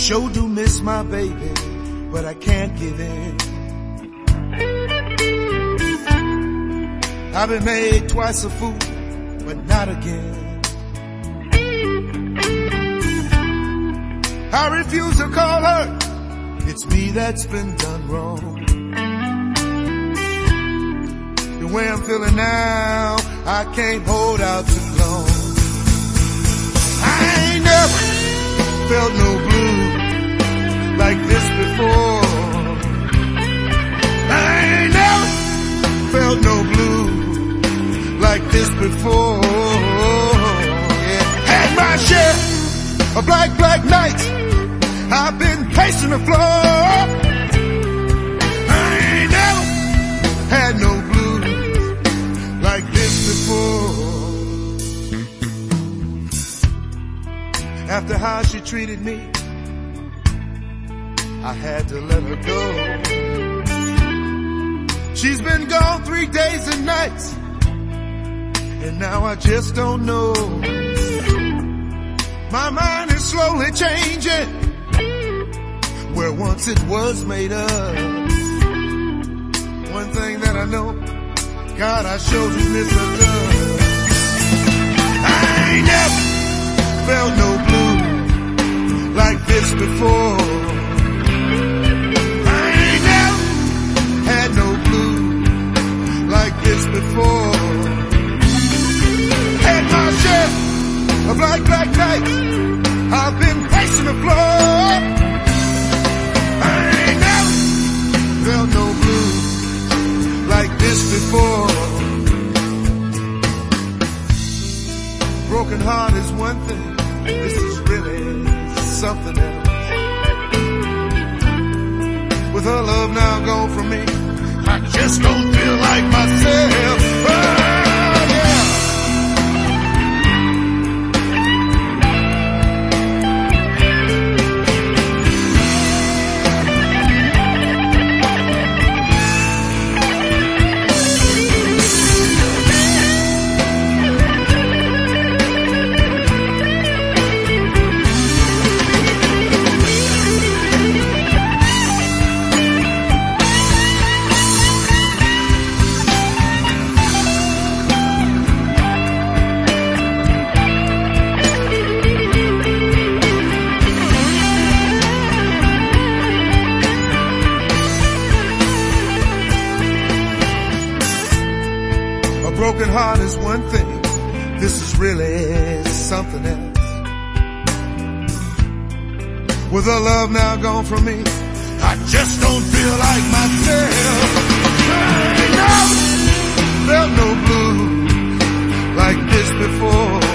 sure do miss my baby, but I can't give in. I've been made twice a fool, but not again. I refuse to call her, it's me that's been done wrong. The way I'm feeling now, I can't hold out too long. I ain't never felt no blue like this before. I ain't never felt no blue like this before. Yeah. Had my share of black nights, I've been pacing the floor. I ain't never had no blues like this before. After how she treated me, I had to let her go. She's been gone 3 days and nights, and now I just don't know. My mind is slowly changing where once it was made up. One thing that I know, God, I sure do miss her love. I ain't never felt no blue like this before. I ain't never had no blue like this before. Had my share of black nights, I've been pacing the floor. I ain't never felt no blues like this before. Broken heart is one thing, this is really something else. With her love now gone from me, I just don't feel like myself. Oh, yeah. Broken heart is one thing, this is really something else. With her love now gone from me, I just don't feel like myself. I ain't never felt no blue like this before.